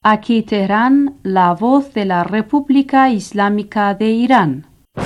Aquí Teherán, la voz de la República Islámica de Irán.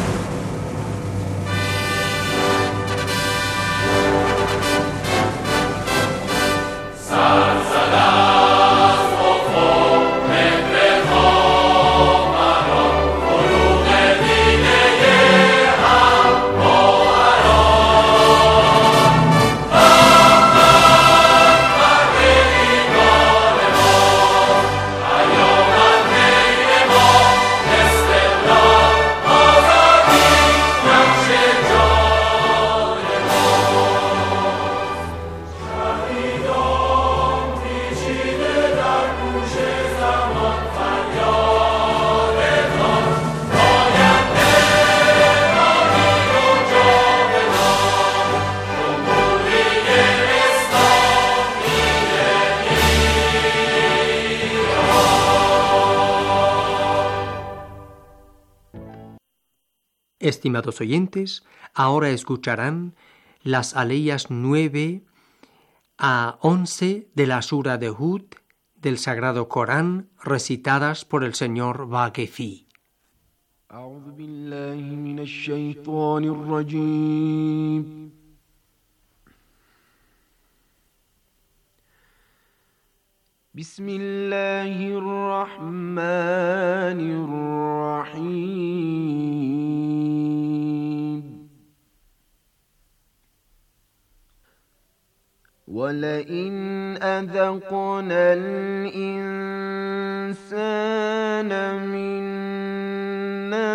Estimados oyentes, ahora escucharán las aleyas 9 a 11 de la Sura de Hud del Sagrado Corán, recitadas por el señor Vaquefi. أعوذ بالله من الشيطان الرجيم بسم الله الرحمن الرحيم ولئن أذقنا الإنسان منا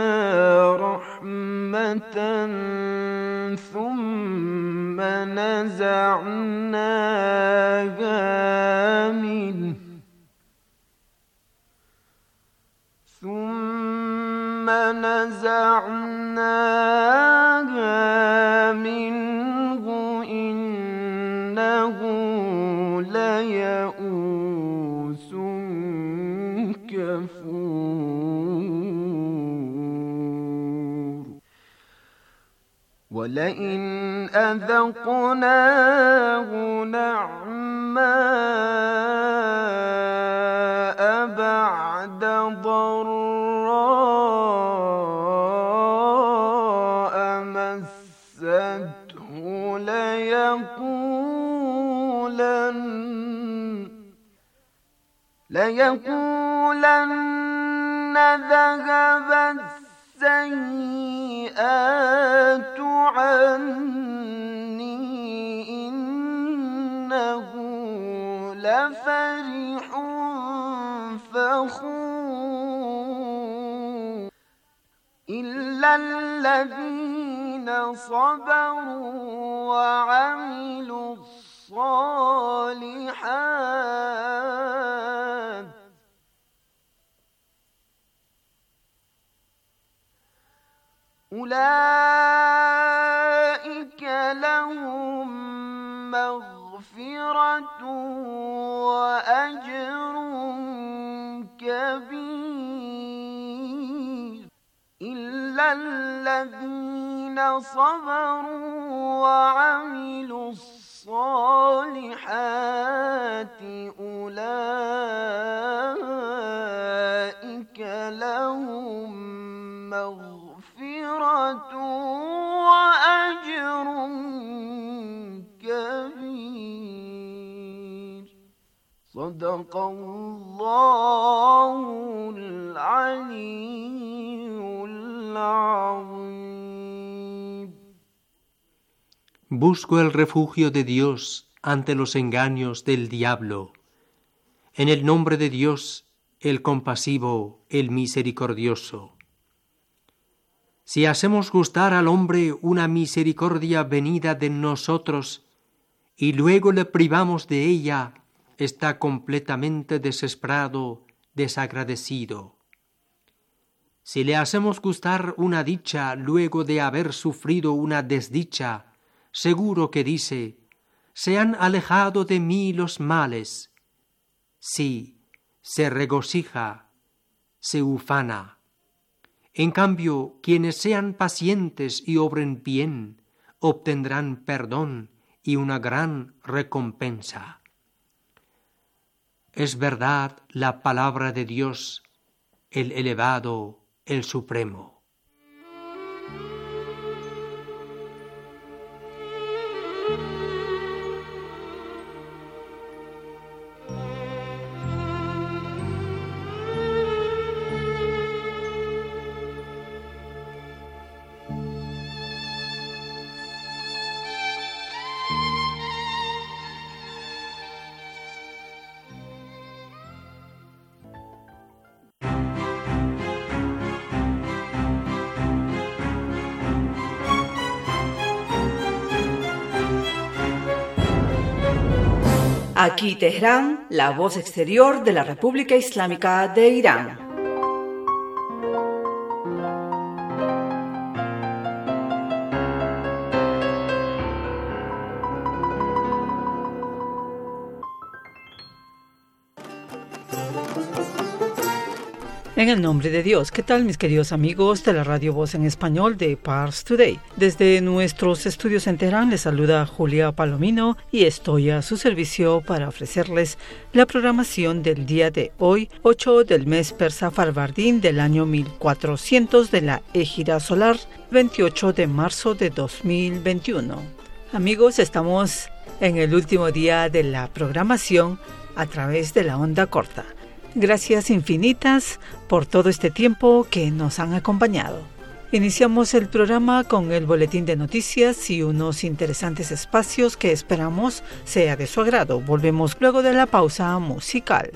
رحمة ثم نزعناها منه إنه ليئوس كفور ولئن أذقناه نعماء بعد ضراء مسته ليقولن ذهب السيئات عني إنه لفرح فخور إلا الذين صبروا وعملوا الصالحات أولئك لهم مغفرة وأجر كبير إلا الذين صبروا وعملوا الصالحات أولئك لهم مغفرة وأجر كبير صدق الله العلي العظيم. Busco el refugio de Dios ante los engaños del diablo. En el nombre de Dios, el compasivo, el misericordioso. Si hacemos gustar al hombre una misericordia venida de nosotros y luego le privamos de ella, está completamente desesperado, desagradecido. Si le hacemos gustar una dicha luego de haber sufrido una desdicha, seguro que dice: se han alejado de mí los males. Sí, se regocija, se ufana. En cambio, quienes sean pacientes y obren bien, obtendrán perdón y una gran recompensa. es verdad la palabra de Dios, el elevado, el supremo. Aquí Teherán, la voz exterior de la República Islámica de Irán. En el nombre de Dios, ¿qué tal mis queridos amigos de la Radio Voz en Español de Pars Today? Desde nuestros estudios en Teherán les saluda Julia Palomino y estoy a su servicio para ofrecerles la programación del día de hoy, 8 del mes persa Farvardín del año 1400 de la Égira Solar, 28 de marzo de 2021. Amigos, estamos en el último día de la programación a través de la onda corta. Gracias infinitas por todo este tiempo que nos han acompañado. Iniciamos el programa con el boletín de noticias y unos interesantes espacios que esperamos sea de su agrado. Volvemos luego de la pausa musical.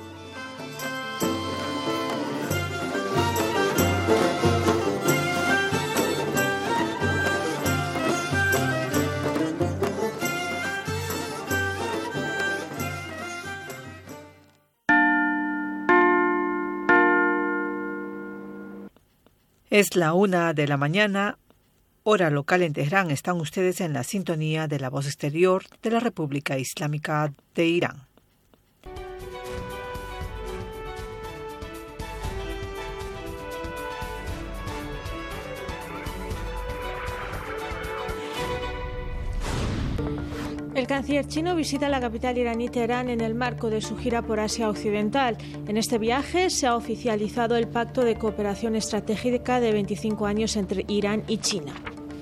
Es la 1 de la mañana, hora local en Teherán. Están ustedes en la sintonía de la voz exterior de la República Islámica de Irán. El canciller chino visita la capital iraní Teherán en el marco de su gira por Asia Occidental. En este viaje se ha oficializado el Pacto de Cooperación Estratégica de 25 años entre Irán y China.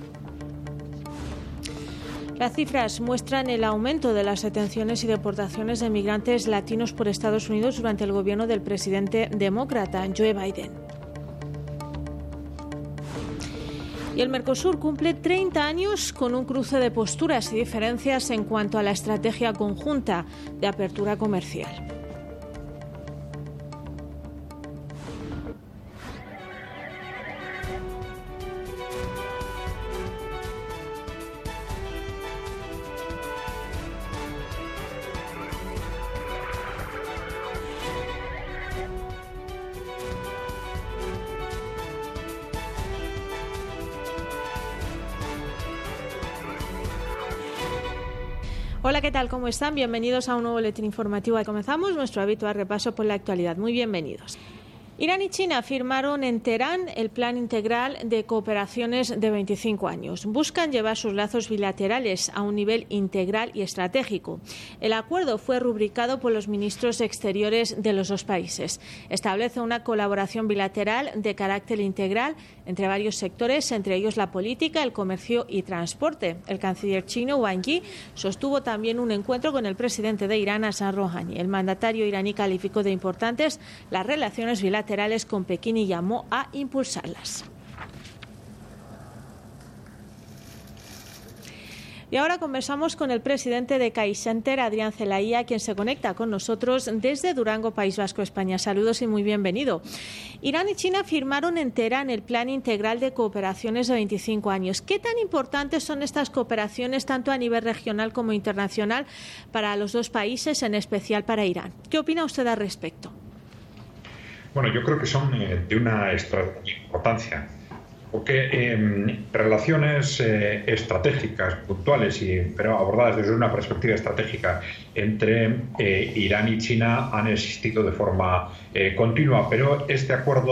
Las cifras muestran el aumento de las detenciones y deportaciones de migrantes latinos por Estados Unidos durante el gobierno del presidente demócrata Joe Biden. Y el Mercosur cumple 30 años con un cruce de posturas y diferencias en cuanto a la estrategia conjunta de apertura comercial. Hola, ¿qué tal? ¿Cómo están? Bienvenidos a un nuevo boletín informativo. Comenzamos nuestro habitual repaso por la actualidad. Muy bienvenidos. Irán y China firmaron en Teherán el Plan Integral de Cooperaciones de 25 años. Buscan llevar sus lazos bilaterales a un nivel integral y estratégico. El acuerdo fue rubricado por los ministros exteriores de los dos países. Establece una colaboración bilateral de carácter integral entre varios sectores, entre ellos la política, el comercio y transporte. El canciller chino Wang Yi sostuvo también un encuentro con el presidente de Irán, Hassan Rouhani. El mandatario iraní calificó de importantes las relaciones bilaterales con Pekín y llamó a impulsarlas. Y ahora conversamos con el presidente de CaixaCenter, Adrián Zelaía, quien se conecta con nosotros desde Durango, País Vasco, España. Saludos y muy bienvenido. Irán y China firmaron en Teherán el Plan Integral de Cooperaciones de 25 años. ¿Qué tan importantes son estas cooperaciones, tanto a nivel regional como internacional, para los dos países, en especial para Irán? ¿Qué opina usted al respecto? Bueno, yo creo que son de una importancia, porque relaciones estratégicas, puntuales, pero abordadas desde una perspectiva estratégica entre Irán y China han existido de forma continua, pero este acuerdo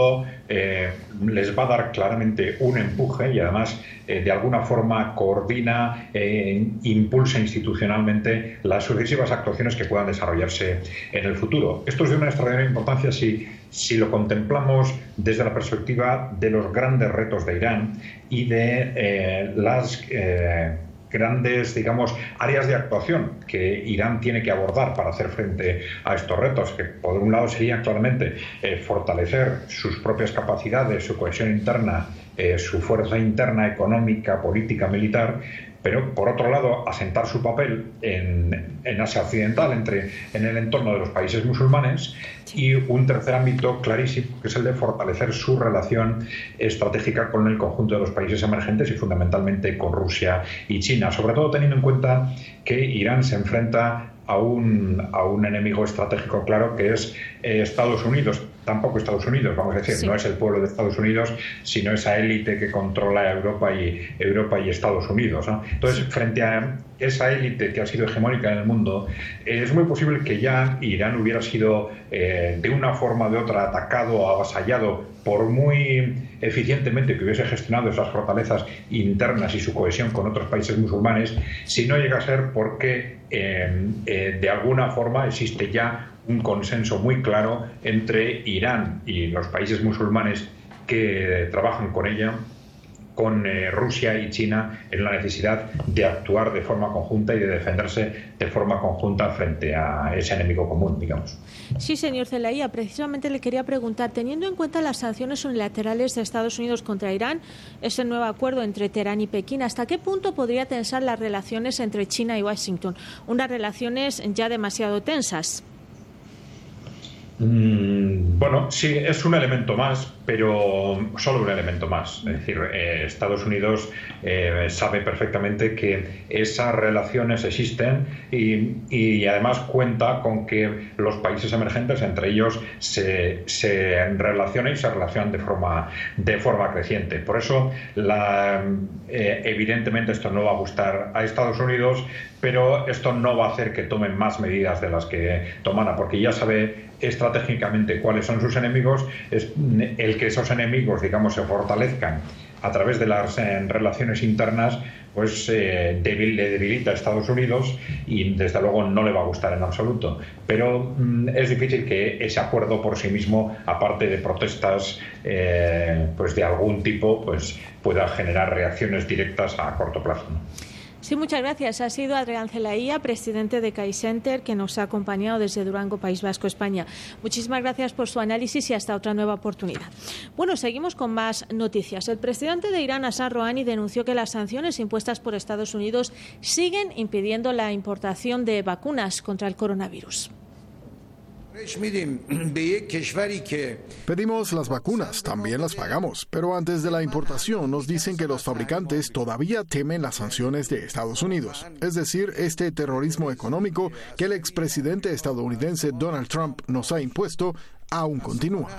les va a dar claramente un empuje y además de alguna forma coordina, impulsa institucionalmente las sucesivas actuaciones que puedan desarrollarse en el futuro. Esto es de una extraordinaria importancia si lo contemplamos desde la perspectiva de los grandes retos de Irán y de las grandes, digamos, áreas de actuación que Irán tiene que abordar para hacer frente a estos retos, que por un lado sería claramente fortalecer sus propias capacidades, su cohesión interna, su fuerza interna económica, política, militar, pero por otro lado asentar su papel en Asia Occidental, en el entorno de los países musulmanes, y un tercer ámbito clarísimo que es el de fortalecer su relación estratégica con el conjunto de los países emergentes y fundamentalmente con Rusia y China, sobre todo teniendo en cuenta que Irán se enfrenta a un enemigo estratégico claro que es Estados Unidos. Tampoco Estados Unidos, vamos a decir, sí. No es el pueblo de Estados Unidos, sino esa élite que controla Europa y Estados Unidos, ¿no? Entonces, frente a esa élite que ha sido hegemónica en el mundo, es muy posible que ya Irán hubiera sido de una forma o de otra atacado o avasallado, por muy eficientemente que hubiese gestionado esas fortalezas internas y su cohesión con otros países musulmanes, si no llega a ser porque de alguna forma existe ya un consenso muy claro entre Irán y los países musulmanes que trabajan con ella, con Rusia y China, en la necesidad de actuar de forma conjunta y de defenderse de forma conjunta frente a ese enemigo común, digamos. Sí, señor Zelaya, precisamente le quería preguntar, teniendo en cuenta las sanciones unilaterales de Estados Unidos contra Irán, ese nuevo acuerdo entre Teherán y Pekín, ¿hasta qué punto podría tensar las relaciones entre China y Washington? Unas relaciones ya demasiado tensas. Bueno, sí, es un elemento más, pero solo un elemento más. Es decir, Estados Unidos sabe perfectamente que esas relaciones existen y además cuenta con que los países emergentes, entre ellos, se relacionan y se relacionan de forma creciente. Por eso, evidentemente, esto no va a gustar a Estados Unidos, pero esto no va a hacer que tomen más medidas de las que tomara, porque ya sabe estratégicamente cuáles son sus enemigos. Es el que esos enemigos, digamos, se fortalezcan a través de las relaciones internas, pues le debilita a Estados Unidos y desde luego no le va a gustar en absoluto. Pero es difícil que ese acuerdo por sí mismo, aparte de protestas pues de algún tipo, pues pueda generar reacciones directas a corto plazo, ¿no? Sí, muchas gracias. Ha sido Adrián Zelaya, presidente de CAI Center, que nos ha acompañado desde Durango, País Vasco, España. Muchísimas gracias por su análisis y hasta otra nueva oportunidad. Bueno, seguimos con más noticias. El presidente de Irán, Hassan Rouhani, denunció que las sanciones impuestas por Estados Unidos siguen impidiendo la importación de vacunas contra el coronavirus. Pedimos las vacunas, también las pagamos, pero antes de la importación nos dicen que los fabricantes todavía temen las sanciones de Estados Unidos. Es decir, este terrorismo económico que el expresidente estadounidense Donald Trump nos ha impuesto aún continúa.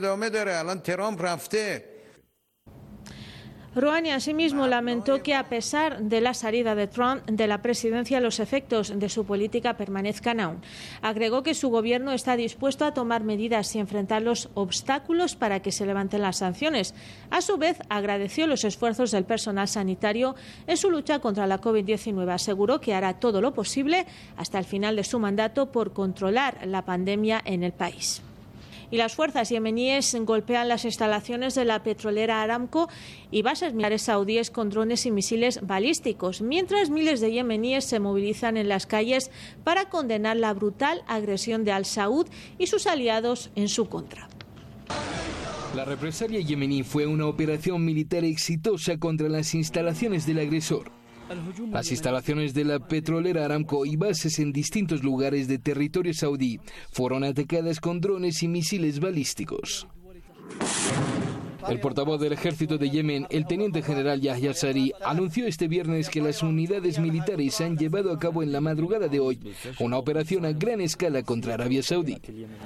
Rouhani asimismo lamentó que a pesar de la salida de Trump de la presidencia, los efectos de su política permanezcan aún. Agregó que su gobierno está dispuesto a tomar medidas y enfrentar los obstáculos para que se levanten las sanciones. A su vez, agradeció los esfuerzos del personal sanitario en su lucha contra la COVID-19. Aseguró que hará todo lo posible hasta el final de su mandato por controlar la pandemia en el país. Y las fuerzas yemeníes golpean las instalaciones de la petrolera Aramco y bases militares saudíes con drones y misiles balísticos, mientras miles de yemeníes se movilizan en las calles para condenar la brutal agresión de Al Saud y sus aliados en su contra. La represalia yemení fue una operación militar exitosa contra las instalaciones del agresor. Las instalaciones de la petrolera Aramco y bases en distintos lugares de territorio saudí fueron atacadas con drones y misiles balísticos. El portavoz del ejército de Yemen, el teniente general Yahya Sari, anunció este viernes que las unidades militares han llevado a cabo en la madrugada de hoy una operación a gran escala contra Arabia Saudí.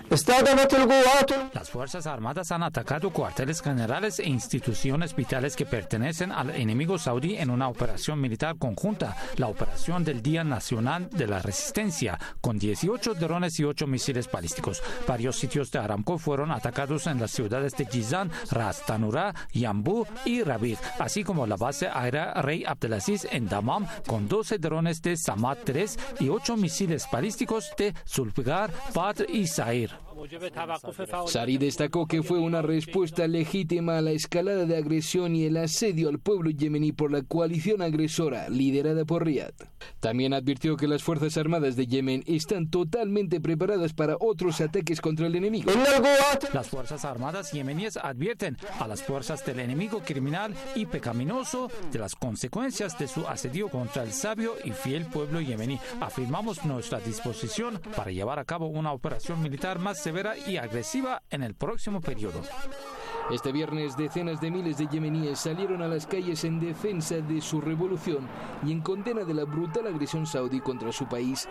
Las Fuerzas Armadas han atacado cuarteles generales e instituciones vitales que pertenecen al enemigo saudí en una operación militar conjunta, la operación del Día Nacional de la Resistencia, con 18 drones y 8 misiles balísticos. Varios sitios de Aramco fueron atacados en las ciudades de Jizan, Ras Tanura, Yambu y Rabigh, así como la base aérea Rey Abdelaziz en Damam, con 12 drones de Samad 3 y 8 misiles balísticos de Zulfiqar, Badr y Zair. Sari destacó que fue una respuesta legítima a la escalada de agresión y el asedio al pueblo yemení por la coalición agresora liderada por Riad. También advirtió que las Fuerzas Armadas de Yemen están totalmente preparadas para otros ataques contra el enemigo. Las Fuerzas Armadas yemeníes advierten a las fuerzas del enemigo criminal y pecaminoso de las consecuencias de su asedio contra el sabio y fiel pueblo yemení. Afirmamos nuestra disposición para llevar a cabo una operación militar más severa y agresiva en el próximo periodo. Este viernes, decenas de miles de yemeníes salieron a las calles en defensa de su revolución y en condena de la brutal agresión saudí contra su país.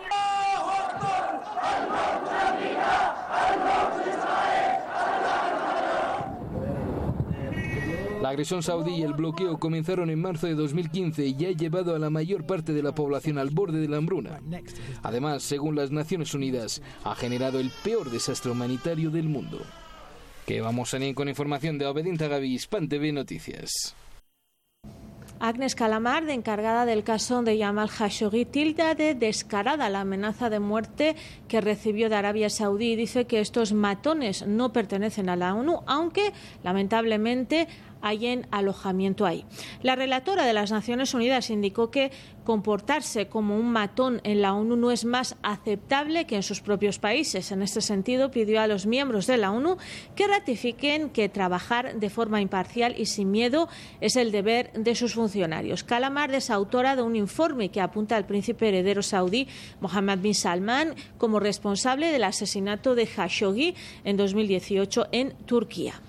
La agresión saudí y el bloqueo comenzaron en marzo de 2015 y ha llevado a la mayor parte de la población al borde de la hambruna. Además, según las Naciones Unidas, ha generado el peor desastre humanitario del mundo. Que vamos a ir con información de Obedin Tagabi, Hispan TV Noticias. Agnes Kalamard, encargada del caso de Jamal Khashoggi, tilda de descarada la amenaza de muerte que recibió de Arabia Saudí y dice que estos matones no pertenecen a la ONU, aunque lamentablemente hallen alojamiento ahí. La relatora de las Naciones Unidas indicó que comportarse como un matón en la ONU no es más aceptable que en sus propios países. En este sentido, pidió a los miembros de la ONU que ratifiquen que trabajar de forma imparcial y sin miedo es el deber de sus funcionarios. Kalamard es autora de un informe que apunta al príncipe heredero saudí Mohammed bin Salman como responsable del asesinato de Khashoggi en 2018 en Turquía.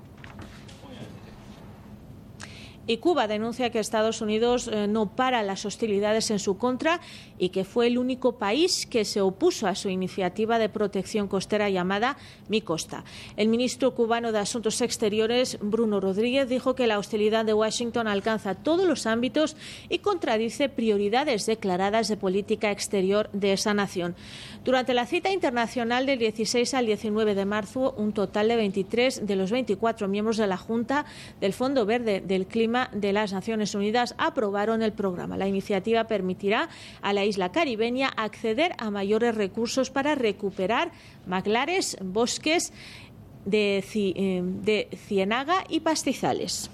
Y Cuba denuncia que Estados Unidos no para las hostilidades en su contra y que fue el único país que se opuso a su iniciativa de protección costera llamada Mi Costa. El ministro cubano de Asuntos Exteriores, Bruno Rodríguez, dijo que la hostilidad de Washington alcanza todos los ámbitos y contradice prioridades declaradas de política exterior de esa nación. Durante la cita internacional del 16 al 19 de marzo, un total de 23 de los 24 miembros de la Junta del Fondo Verde del Clima de las Naciones Unidas aprobaron el programa. La iniciativa permitirá a la isla caribeña acceder a mayores recursos para recuperar manglares, bosques de ciénaga y pastizales.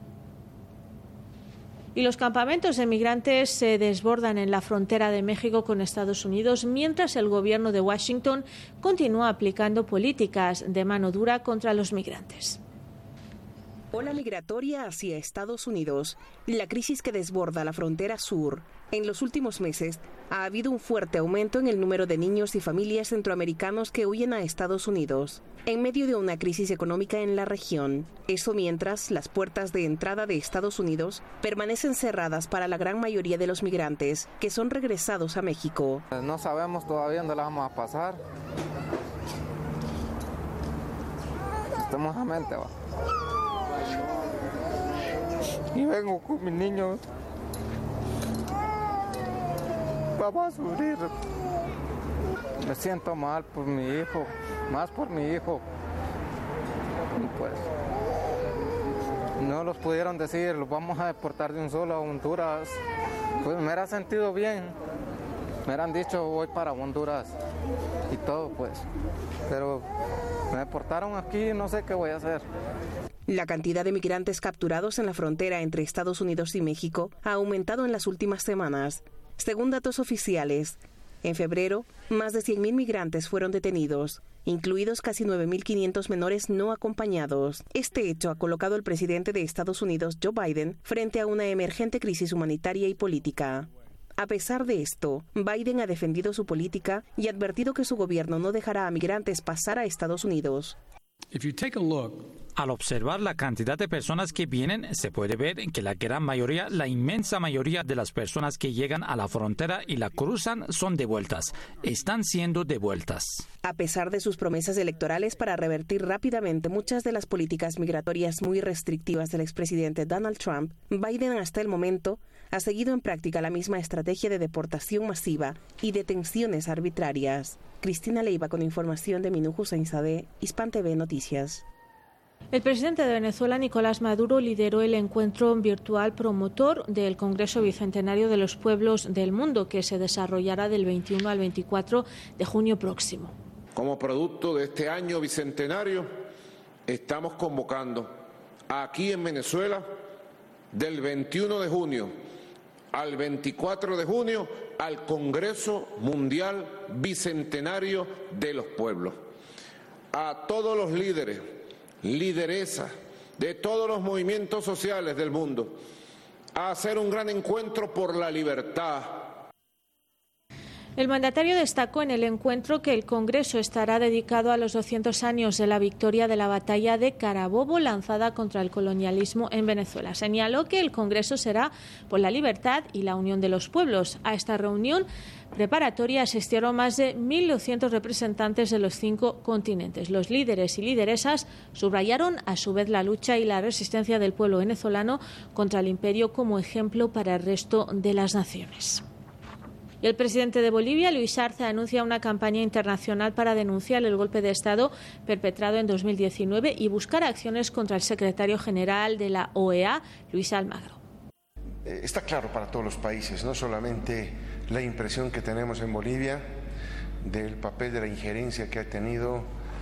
Y los campamentos de migrantes se desbordan en la frontera de México con Estados Unidos, mientras el gobierno de Washington continúa aplicando políticas de mano dura contra los migrantes. Ola migratoria hacia Estados Unidos. La crisis que desborda la frontera sur. En los últimos meses ha habido un fuerte aumento en el número de niños y familias centroamericanos que huyen a Estados Unidos, en medio de una crisis económica en la región. Eso mientras las puertas de entrada de Estados Unidos permanecen cerradas para la gran mayoría de los migrantes que son regresados a México. No sabemos todavía dónde la vamos a pasar. Estamos a mente, va. Y vengo con mis niños. Vamos a sufrir. Me siento mal por mi hijo, más por mi hijo. Y pues no los pudieron decir, los vamos a deportar de un solo a Honduras. Pues me hubiera sentido bien. Me hubieran dicho voy para Honduras y todo pues. Pero me deportaron aquí, no sé qué voy a hacer. La cantidad de migrantes capturados en la frontera entre Estados Unidos y México ha aumentado en las últimas semanas. Según datos oficiales, en febrero, más de 100.000 migrantes fueron detenidos, incluidos casi 9.500 menores no acompañados. Este hecho ha colocado al presidente de Estados Unidos, Joe Biden, frente a una emergente crisis humanitaria y política. A pesar de esto, Biden ha defendido su política y ha advertido que su gobierno no dejará a migrantes pasar a Estados Unidos. Al observar la cantidad de personas que vienen, se puede ver que la gran mayoría, la inmensa mayoría de las personas que llegan a la frontera y la cruzan son devueltas. Están siendo devueltas. A pesar de sus promesas electorales para revertir rápidamente muchas de las políticas migratorias muy restrictivas del expresidente Donald Trump, Biden hasta el momento ha seguido en práctica la misma estrategia de deportación masiva y detenciones arbitrarias. Cristina Leiva con información de Minú Hussein Sadeh, Hispan TV Noticias. El presidente de Venezuela, Nicolás Maduro, lideró el encuentro virtual promotor del Congreso Bicentenario de los Pueblos del Mundo, que se desarrollará del 21 al 24 de junio próximo. Como producto de este año bicentenario, estamos convocando aquí en Venezuela, del 21 de junio al 24 de junio, al Congreso Mundial Bicentenario de los Pueblos. A todos los líderes, lideresas de todos los movimientos sociales del mundo, a hacer un gran encuentro por la libertad. El mandatario destacó en el encuentro que el Congreso estará dedicado a los 200 años de la victoria de la batalla de Carabobo lanzada contra el colonialismo en Venezuela. Señaló que el Congreso será por la libertad y la unión de los pueblos. A esta reunión preparatoria asistieron más de 1.200 representantes de los 5 continentes. Los líderes y lideresas subrayaron a su vez la lucha y la resistencia del pueblo venezolano contra el imperio como ejemplo para el resto de las naciones. Y el presidente de Bolivia, Luis Arce, anuncia una campaña internacional para denunciar el golpe de Estado perpetrado en 2019 y buscar acciones contra el secretario general de la OEA, Luis Almagro. Está claro para todos los países, no solamente la impresión que tenemos en Bolivia del papel de la injerencia que ha tenido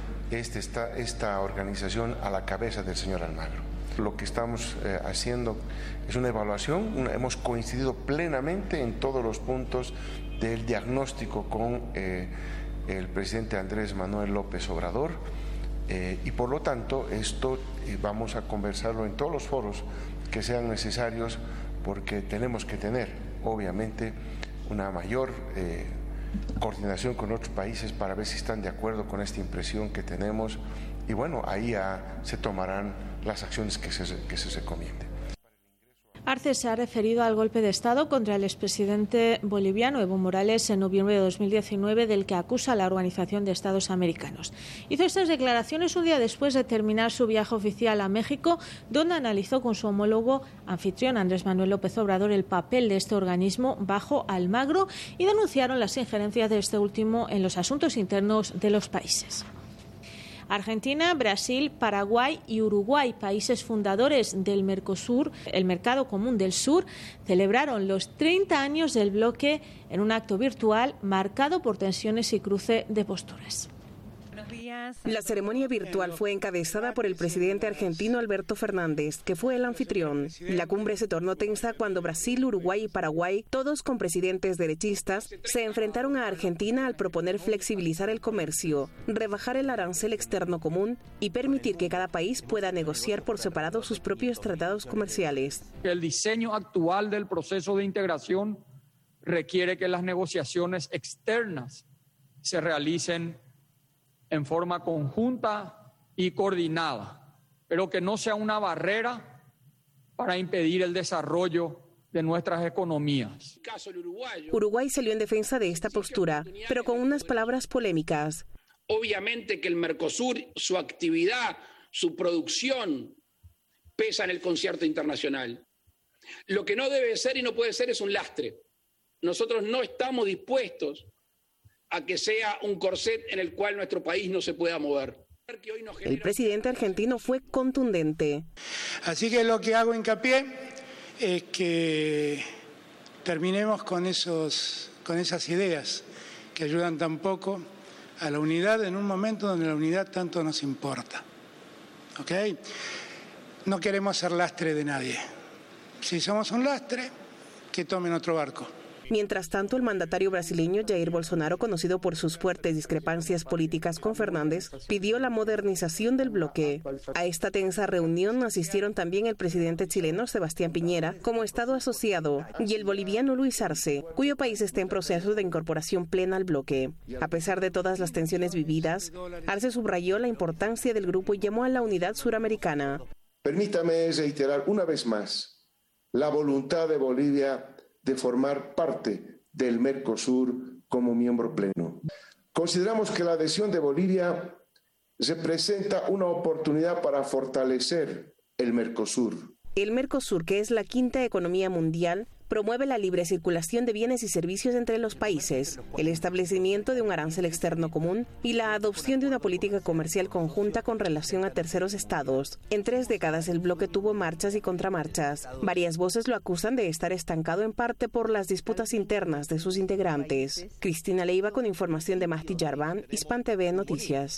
esta organización a la cabeza del señor Almagro. Lo que estamos haciendo es una evaluación, hemos coincidido plenamente en todos los puntos del diagnóstico con el presidente Andrés Manuel López Obrador y por lo tanto esto vamos a conversarlo en todos los foros que sean necesarios porque tenemos que tener obviamente una mayor coordinación con otros países para ver si están de acuerdo con esta impresión que tenemos y bueno, ahí ya se tomarán las acciones que se recomienden. Arce se ha referido al golpe de Estado contra el expresidente boliviano Evo Morales en noviembre de 2019, del que acusa la Organización de Estados Americanos. Hizo estas declaraciones un día después de terminar su viaje oficial a México, donde analizó con su homólogo anfitrión Andrés Manuel López Obrador el papel de este organismo bajo Almagro y denunciaron las injerencias de este último en los asuntos internos de los países. Argentina, Brasil, Paraguay y Uruguay, países fundadores del Mercosur, el Mercado Común del Sur, celebraron los 30 años del bloque en un acto virtual marcado por tensiones y cruce de posturas. La ceremonia virtual fue encabezada por el presidente argentino Alberto Fernández, que fue el anfitrión. La cumbre se tornó tensa cuando Brasil, Uruguay y Paraguay, todos con presidentes derechistas, se enfrentaron a Argentina al proponer flexibilizar el comercio, rebajar el arancel externo común y permitir que cada país pueda negociar por separado sus propios tratados comerciales. El diseño actual del proceso de integración requiere que las negociaciones externas se realicen en forma conjunta y coordinada, pero que no sea una barrera para impedir el desarrollo de nuestras economías. Uruguay salió en defensa de esta postura, pero con unas palabras polémicas. Obviamente que el Mercosur, su actividad, su producción, pesa en el concierto internacional. Lo que no debe ser y no puede ser es un lastre. Nosotros no estamos dispuestos a que sea un corset en el cual nuestro país no se pueda mover. El presidente argentino fue contundente. Así que lo que hago hincapié es que terminemos con esas ideas que ayudan tan poco a la unidad en un momento donde la unidad tanto nos importa. ¿Ok? No queremos ser lastre de nadie. Si somos un lastre, que tomen otro barco. Mientras tanto, el mandatario brasileño Jair Bolsonaro, conocido por sus fuertes discrepancias políticas con Fernández, pidió la modernización del bloque. A esta tensa reunión asistieron también el presidente chileno Sebastián Piñera como Estado asociado y el boliviano Luis Arce, cuyo país está en proceso de incorporación plena al bloque. A pesar de todas las tensiones vividas, Arce subrayó la importancia del grupo y llamó a la unidad suramericana. Permítame reiterar una vez más la voluntad de Bolivia de formar parte del Mercosur como miembro pleno. Consideramos que la adhesión de Bolivia representa una oportunidad para fortalecer el Mercosur. El Mercosur, que es la quinta economía mundial, promueve la libre circulación de bienes y servicios entre los países, el establecimiento de un arancel externo común y la adopción de una política comercial conjunta con relación a terceros estados. En 3 décadas el bloque tuvo marchas y contramarchas. Varias voces lo acusan de estar estancado en parte por las disputas internas de sus integrantes. Cristina Leiva con información de Masti Yarván, Hispan TV Noticias.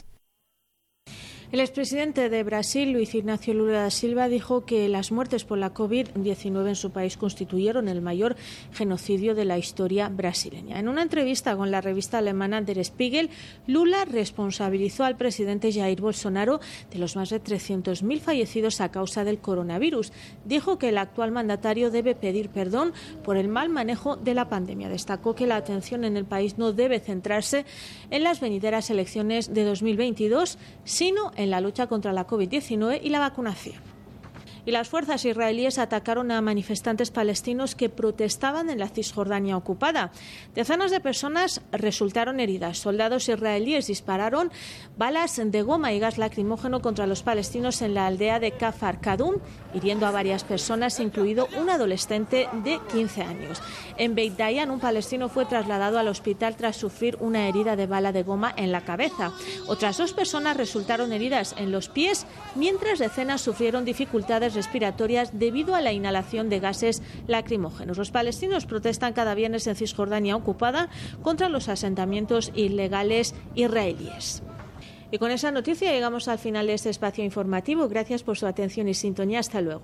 El expresidente de Brasil, Luis Ignacio Lula da Silva, dijo que las muertes por la COVID-19 en su país constituyeron el mayor genocidio de la historia brasileña. En una entrevista con la revista alemana Der Spiegel, Lula responsabilizó al presidente Jair Bolsonaro de los más de 300.000 fallecidos a causa del coronavirus. Dijo que el actual mandatario debe pedir perdón por el mal manejo de la pandemia. Destacó que la atención en el país no debe centrarse en las venideras elecciones de 2022, sino en la lucha contra la COVID-19 y la vacunación. Y las fuerzas israelíes atacaron a manifestantes palestinos que protestaban en la Cisjordania ocupada. Decenas de personas resultaron heridas. Soldados israelíes dispararon balas de goma y gas lacrimógeno contra los palestinos en la aldea de Kafar Kadum, hiriendo a varias personas, incluido un adolescente de 15 años. En Beit Dayan, un palestino fue trasladado al hospital tras sufrir una herida de bala de goma en la cabeza. Otras 2 personas resultaron heridas en los pies, mientras decenas sufrieron dificultades respiratorias debido a la inhalación de gases lacrimógenos. Los palestinos protestan cada viernes en Cisjordania ocupada contra los asentamientos ilegales israelíes. Y con esa noticia llegamos al final de este espacio informativo. Gracias por su atención y sintonía. Hasta luego.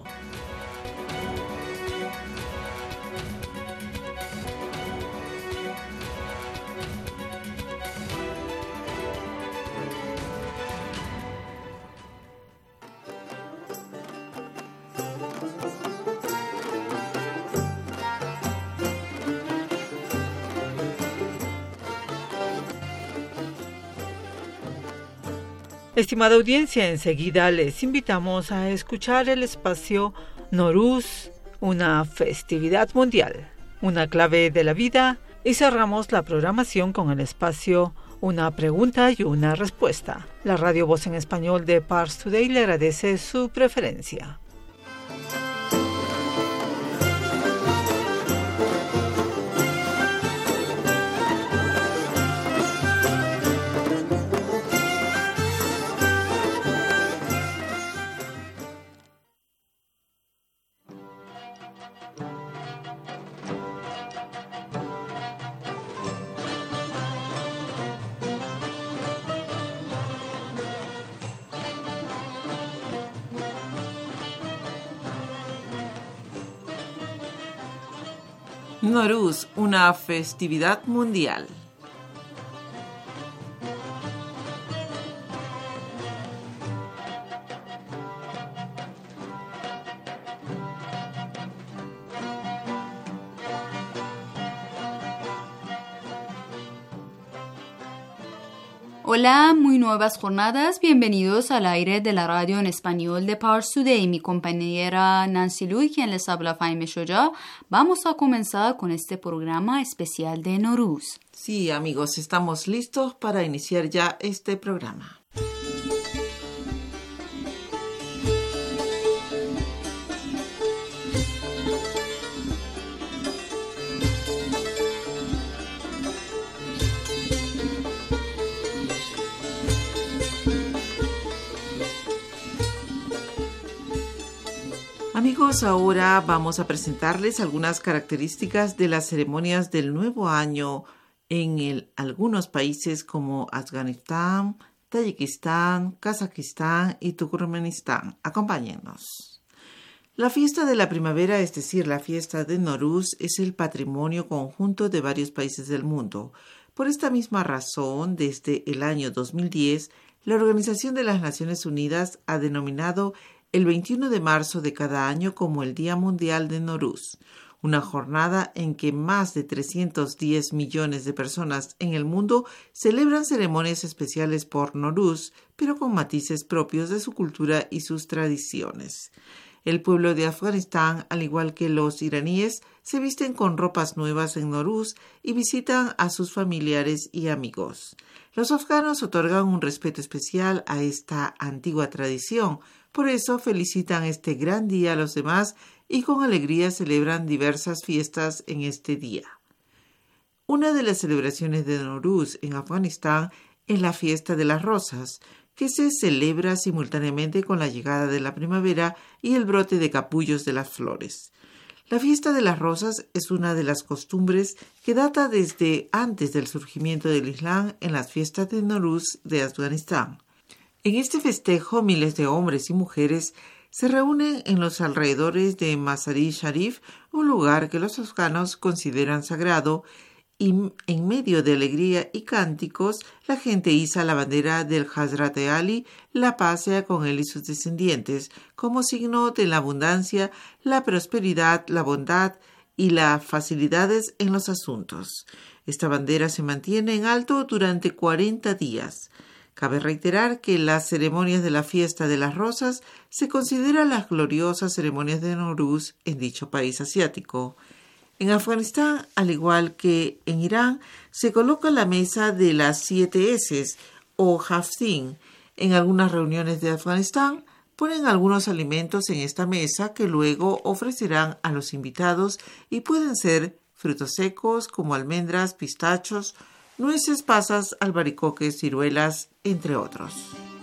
Estimada audiencia, enseguida les invitamos a escuchar el espacio Noruz, una festividad mundial, una clave de la vida, y cerramos la programación con el espacio Una pregunta y una respuesta. La Radio Voz en Español de Pars Today le agradece su preferencia. Noruz, una festividad mundial. Hola, muy nuevas jornadas. Bienvenidos al aire de la radio en español de Pars Today. Mi compañera Nancy Lui, quien les habla, Faime Shoja. Vamos a comenzar con este programa especial de Noruz. Sí, amigos, estamos listos para iniciar ya este programa. Amigos, ahora vamos a presentarles algunas características de las ceremonias del Nuevo Año en algunos países como Afganistán, Tayikistán, Kazajistán y Turkmenistán. Acompáñennos. La fiesta de la primavera, es decir, la fiesta de Nowruz, es el patrimonio conjunto de varios países del mundo. Por esta misma razón, desde el año 2010, la Organización de las Naciones Unidas ha denominado el 21 de marzo de cada año como el Día Mundial de Nowruz, una jornada en que más de 310 millones de personas en el mundo celebran ceremonias especiales por Nowruz, pero con matices propios de su cultura y sus tradiciones. El pueblo de Afganistán, al igual que los iraníes, se visten con ropas nuevas en Nowruz y visitan a sus familiares y amigos. Los afganos otorgan un respeto especial a esta antigua tradición, por eso felicitan este gran día a los demás y con alegría celebran diversas fiestas en este día. Una de las celebraciones de Nowruz en Afganistán es la Fiesta de las Rosas, que se celebra simultáneamente con la llegada de la primavera y el brote de capullos de las flores. La Fiesta de las Rosas es una de las costumbres que data desde antes del surgimiento del Islam en las fiestas de Nowruz de Afganistán. En este festejo, miles de hombres y mujeres se reúnen en los alrededores de Mazar-i Sharif, un lugar que los afganos consideran sagrado, y en medio de alegría y cánticos, la gente iza la bandera del Hazrat Ali, la pasea con él y sus descendientes, como signo de la abundancia, la prosperidad, la bondad y las facilidades en los asuntos. Esta bandera se mantiene en alto durante 40 días. Cabe reiterar que las ceremonias de la Fiesta de las Rosas se consideran las gloriosas ceremonias de Nowruz en dicho país asiático. En Afganistán, al igual que en Irán, se coloca la mesa de las 7 S's o haftin. En algunas reuniones de Afganistán ponen algunos alimentos en esta mesa que luego ofrecerán a los invitados y pueden ser frutos secos como almendras, pistachos, nueces, pasas, albaricoques, ciruelas, entre otros.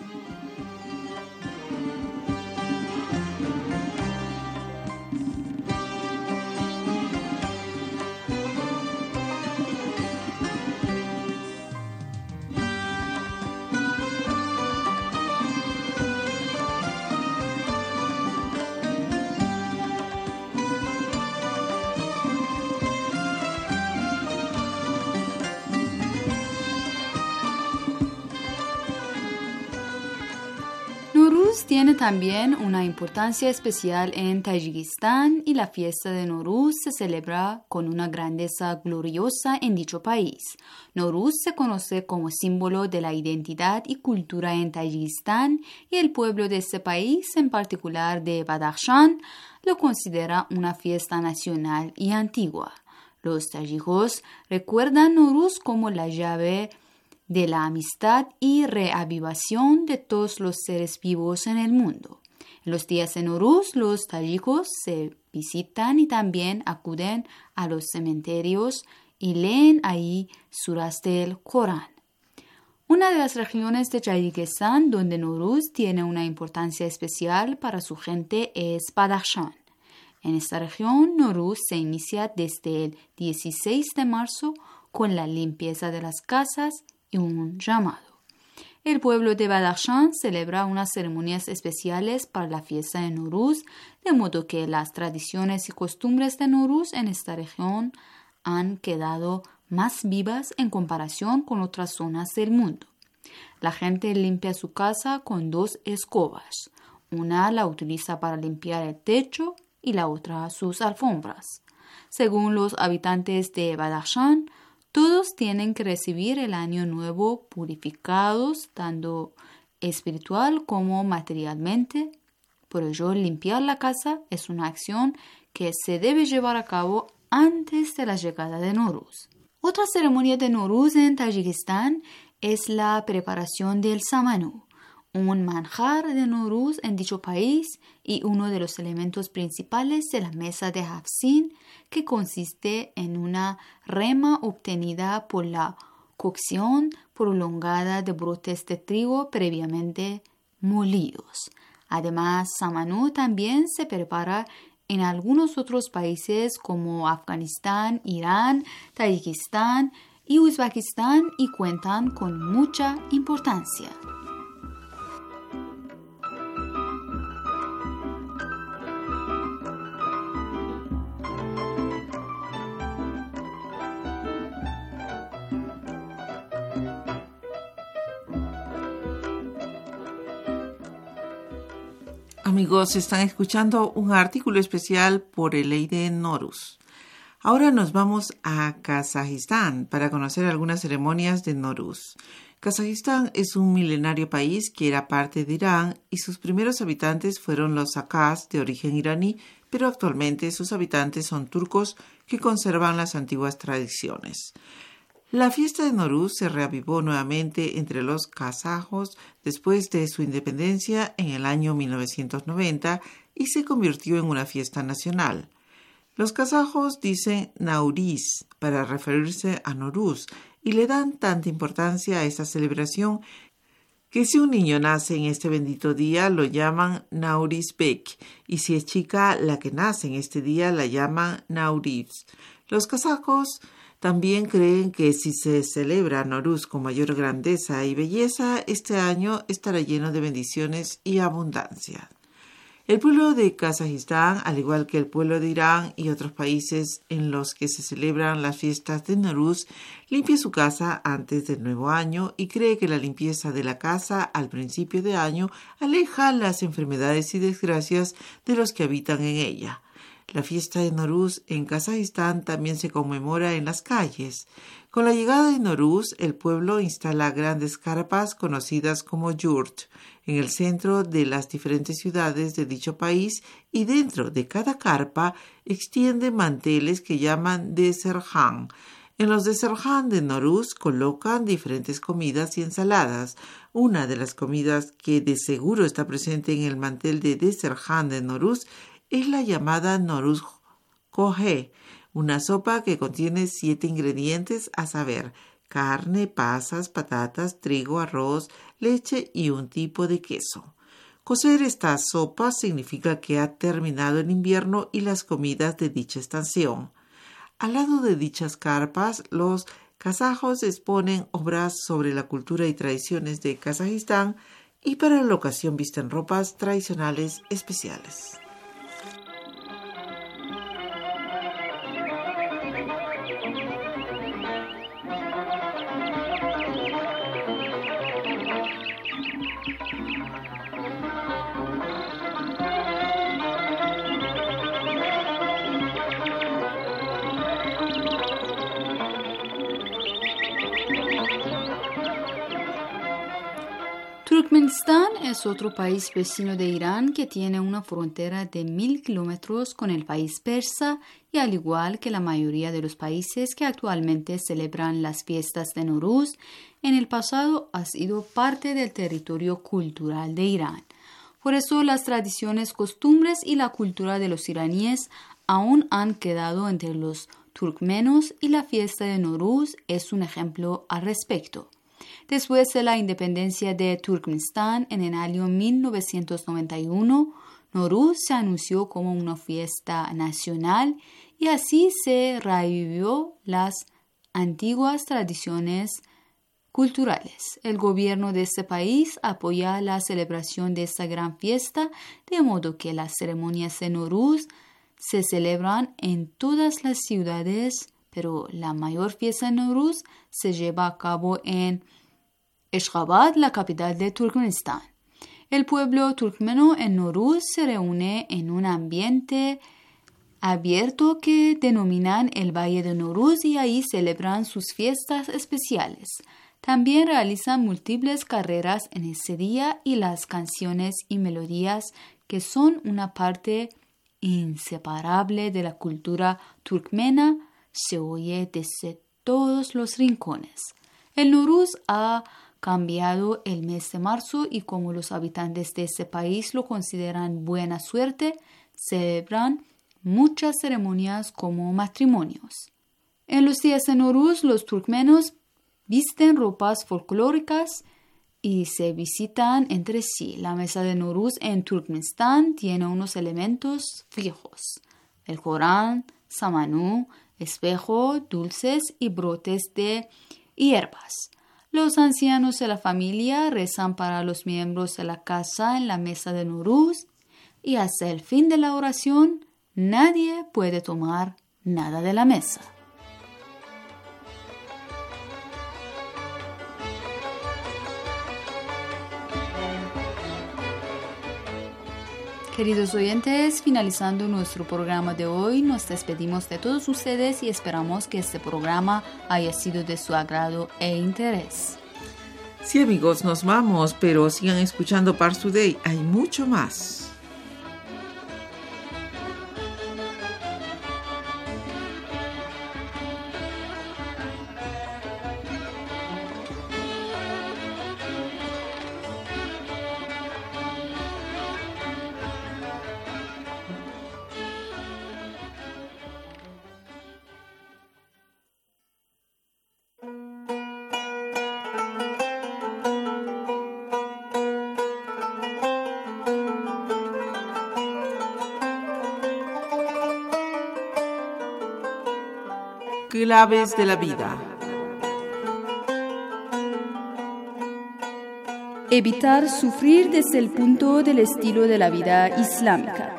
Nowruz tiene también una importancia especial en Tayikistán y la fiesta de Nowruz se celebra con una grandeza gloriosa en dicho país. Nowruz se conoce como símbolo de la identidad y cultura en Tayikistán y el pueblo de este país, en particular de Badakhshan, lo considera una fiesta nacional y antigua. Los tayikos recuerdan Nowruz como la llave de la amistad y reavivación de todos los seres vivos en el mundo. En los días de Nowruz, los tayikos se visitan y también acuden a los cementerios y leen ahí suras del Corán. Una de las regiones de Tayikistán donde Nowruz tiene una importancia especial para su gente es Badakhshan. En esta región, Nowruz se inicia desde el 16 de marzo con la limpieza de las casas y un llamado. El pueblo de Badakhshan celebra unas ceremonias especiales para la fiesta de Nowruz, de modo que las tradiciones y costumbres de Nowruz en esta región han quedado más vivas en comparación con otras zonas del mundo. La gente limpia su casa con 2 escobas. Una la utiliza para limpiar el techo y la otra sus alfombras. Según los habitantes de Badakhshan, todos tienen que recibir el año nuevo purificados, tanto espiritual como materialmente. Por ello, limpiar la casa es una acción que se debe llevar a cabo antes de la llegada de Nowruz. Otra ceremonia de Nowruz en Tayikistán es la preparación del samanú, un manjar de Nowruz en dicho país y uno de los elementos principales de la mesa de haftin, que consiste en una rema obtenida por la cocción prolongada de brotes de trigo previamente molidos. Además, samanú también se prepara en algunos otros países como Afganistán, Irán, Tayikistán y Uzbekistán y cuentan con mucha importancia. Amigos, están escuchando un artículo especial por el Eid Noruz. Ahora nos vamos a Kazajistán para conocer algunas ceremonias de Noruz. Kazajistán es un milenario país que era parte de Irán y sus primeros habitantes fueron los Akaz de origen iraní, pero actualmente sus habitantes son turcos que conservan las antiguas tradiciones. La fiesta de Noruz se reavivó nuevamente entre los kazajos después de su independencia en el año 1990 y se convirtió en una fiesta nacional. Los kazajos dicen Nauriz para referirse a Noruz y le dan tanta importancia a esta celebración que si un niño nace en este bendito día lo llaman Naurizbek y si es chica la que nace en este día la llaman Nauriz. Los kazajos también creen que si se celebra Noruz con mayor grandeza y belleza, este año estará lleno de bendiciones y abundancia. El pueblo de Kazajistán, al igual que el pueblo de Irán y otros países en los que se celebran las fiestas de Noruz, limpia su casa antes del nuevo año y cree que la limpieza de la casa al principio de año aleja las enfermedades y desgracias de los que habitan en ella. La fiesta de Noruz en Kazajistán también se conmemora en las calles. Con la llegada de Noruz, el pueblo instala grandes carpas conocidas como yurt en el centro de las diferentes ciudades de dicho país y dentro de cada carpa extiende manteles que llaman deserhan. En los deserhan de Noruz colocan diferentes comidas y ensaladas. Una de las comidas que de seguro está presente en el mantel de deserhan de Noruz es la llamada Noruz Kohe, una sopa que contiene 7 ingredientes, a saber, carne, pasas, patatas, trigo, arroz, leche y un tipo de queso. Cocer esta sopa significa que ha terminado el invierno y las comidas de dicha estación. Al lado de dichas carpas, los kazajos exponen obras sobre la cultura y tradiciones de Kazajistán y para la ocasión visten ropas tradicionales especiales. Turkmenistán es otro país vecino de Irán que tiene una frontera de 1000 kilómetros con el país persa y al igual que la mayoría de los países que actualmente celebran las fiestas de Noruz, en el pasado ha sido parte del territorio cultural de Irán. Por eso las tradiciones, costumbres y la cultura de los iraníes aún han quedado entre los turkmenos y la fiesta de Noruz es un ejemplo al respecto. Después de la independencia de Turkmenistán en el año 1991, Noruz se anunció como una fiesta nacional y así se revivió las antiguas tradiciones culturales. El gobierno de este país apoya la celebración de esta gran fiesta, de modo que las ceremonias de Noruz se celebran en todas las ciudades, pero la mayor fiesta de Noruz se lleva a cabo en Ashgabat, la capital de Turkmenistán. El pueblo turkmeno en Noruz se reúne en un ambiente abierto que denominan el Valle de Noruz y ahí celebran sus fiestas especiales. También realizan múltiples carreras en ese día y las canciones y melodías que son una parte inseparable de la cultura turkmena se oye desde todos los rincones. El Noruz ha cambiado el mes de marzo y como los habitantes de ese país lo consideran buena suerte, celebran muchas ceremonias como matrimonios. En los días de Noruz, los turkmenos visten ropas folclóricas y se visitan entre sí. La mesa de Noruz en Turkmenistán tiene unos elementos fijos: el Corán, samanú, espejo, dulces y brotes de hierbas. Los ancianos de la familia rezan para los miembros de la casa en la mesa de Noruz y hasta el fin de la oración nadie puede tomar nada de la mesa. Queridos oyentes, finalizando nuestro programa de hoy, nos despedimos de todos ustedes y esperamos que este programa haya sido de su agrado e interés. Sí, amigos, nos vamos, pero sigan escuchando Pars Today, hay mucho más. Claves de la vida. Evitar sufrir desde el punto del estilo de la vida islámica.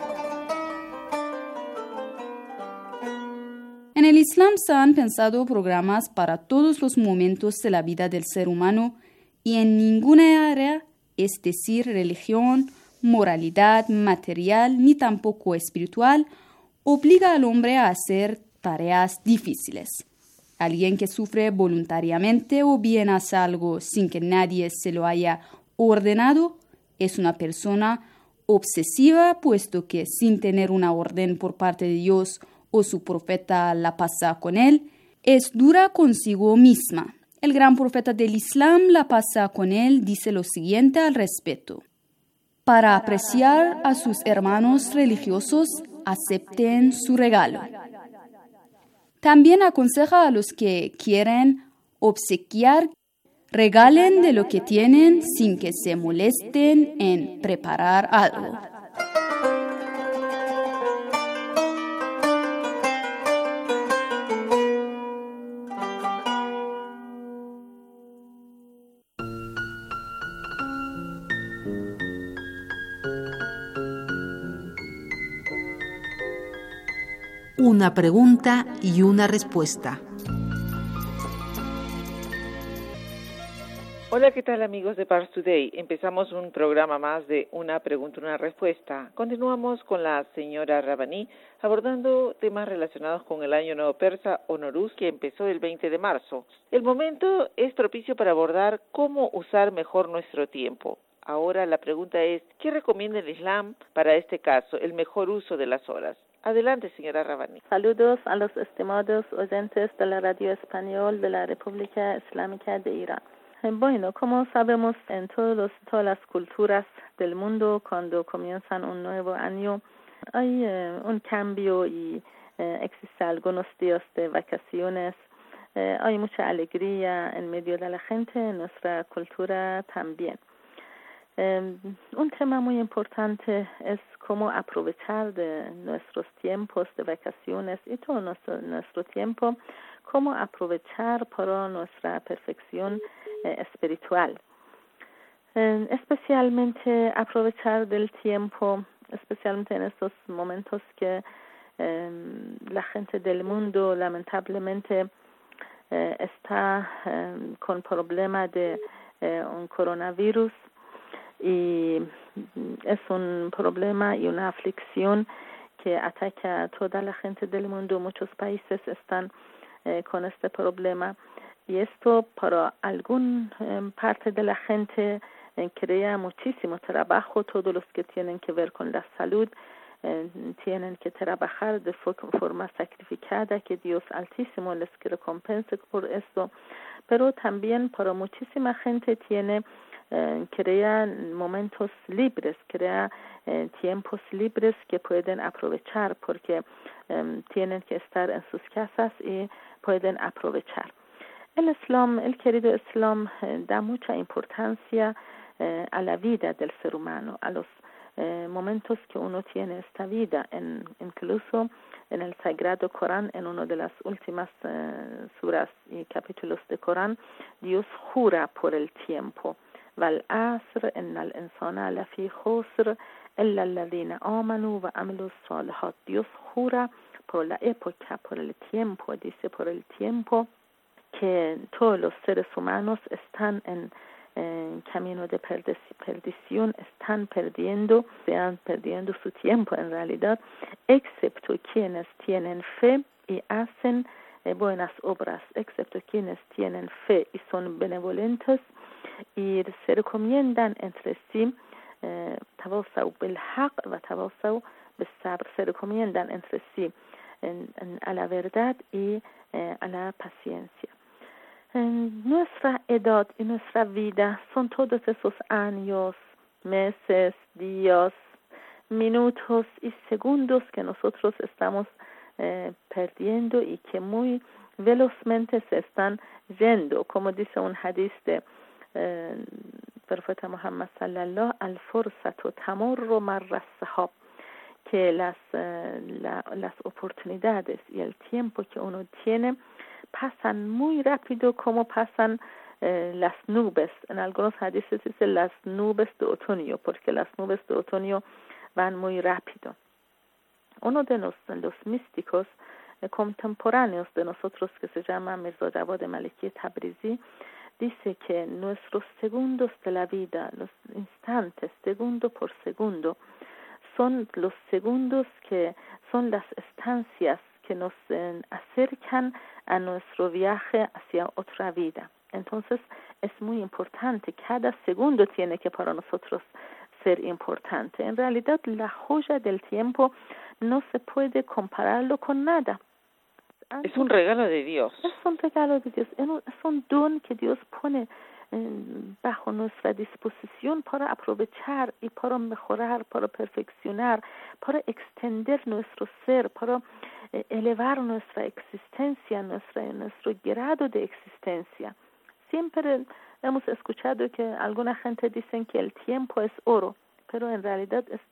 En el Islam se han pensado programas para todos los momentos de la vida del ser humano y en ninguna área, es decir, religión, moralidad, material ni tampoco espiritual, obliga al hombre a hacer tareas difíciles. Alguien que sufre voluntariamente o bien hace algo sin que nadie se lo haya ordenado es una persona obsesiva, puesto que sin tener una orden por parte de Dios o su profeta la pasa con él, es dura consigo misma. El gran profeta del Islam la pasa con él dice lo siguiente al respecto: para apreciar a sus hermanos religiosos, acepten su regalo. También aconseja a los que quieren obsequiar, regalen de lo que tienen sin que se molesten en preparar algo. Una pregunta y una respuesta. Hola, ¿qué tal amigos de Pars Today? Empezamos un programa más de una pregunta y una respuesta. Continuamos con la señora Rabbani abordando temas relacionados con el año nuevo persa o Nowruz, que empezó el 20 de marzo. El momento es propicio para abordar cómo usar mejor nuestro tiempo. Ahora la pregunta es, ¿qué recomienda el Islam para este caso, el mejor uso de las horas? Adelante, señora Rabbani. Saludos a los estimados oyentes de la Radio Español de la República Islámica de Irán. Bueno, como sabemos, en todas las culturas del mundo, cuando comienzan un nuevo año, hay un cambio y existen algunos días de vacaciones. Hay mucha alegría en medio de la gente, en nuestra cultura también. Un tema muy importante es cómo aprovechar de nuestros tiempos de vacaciones y todo nuestro tiempo, cómo aprovechar para nuestra perfección espiritual. Especialmente aprovechar del tiempo, especialmente en estos momentos que la gente del mundo lamentablemente está con problema de un coronavirus. Y es un problema y una aflicción que ataca a toda la gente del mundo. Muchos países están con este problema y esto para alguna parte de la gente crea muchísimo trabajo. Todos los que tienen que ver con la salud tienen que trabajar de forma sacrificada, que Dios Altísimo les recompense por esto. Pero también para muchísima gente crea momentos libres, crea tiempos libres que pueden aprovechar porque tienen que estar en sus casas y pueden aprovechar. El Islam, el querido Islam, da mucha importancia a la vida del ser humano, a los momentos que uno tiene esta vida. Incluso en el Sagrado Corán, en una de las últimas suras y capítulos de Corán, Dios jura por el tiempo. والعصر إن الإنسان لفي خسر إلا الذين آمنوا وعملوا الصالحات. Dios jura por la época, por el tiempo, dice por el tiempo que todos los seres humanos están en camino de perdición están perdiendo su tiempo en realidad, excepto quienes tienen fe y hacen buenas obras, excepto quienes tienen fe y son benevolentes y se recomiendan entre sí, tawasaw bil haqq wa tawasaw bis sabr, se recomiendan entre sí a la verdad y a la paciencia. Nuestra edad y nuestra vida son todos esos años, meses, días, minutos y segundos que nosotros estamos perdiendo y que muy velozmente se están yendo. Como dice un hadith de profeta Muhammad sallallahu al-fursatu tamurru marra as-sahab, que las oportunidades y el tiempo que uno tiene pasan muy rápido como pasan las nubes. En algunos hadices dice las nubes de otoño, porque las nubes de otoño van muy rápido. Uno de los místicos contemporáneos de nosotros, que se llama Mirza Jawad Maliki Tabrizi, dice que nuestros segundos de la vida, los instantes, segundo por segundo, son los segundos que son las estancias que nos acercan a nuestro viaje hacia otra vida. Entonces es muy importante, cada segundo tiene que para nosotros ser importante. En realidad la joya del tiempo no se puede compararlo con nada. Es un regalo de Dios. Es un regalo de Dios, es un don que Dios pone bajo nuestra disposición para aprovechar y para mejorar, para perfeccionar, para extender nuestro ser, para elevar nuestra existencia, nuestro grado de existencia. Siempre hemos escuchado que alguna gente dice que el tiempo es oro, pero en realidad es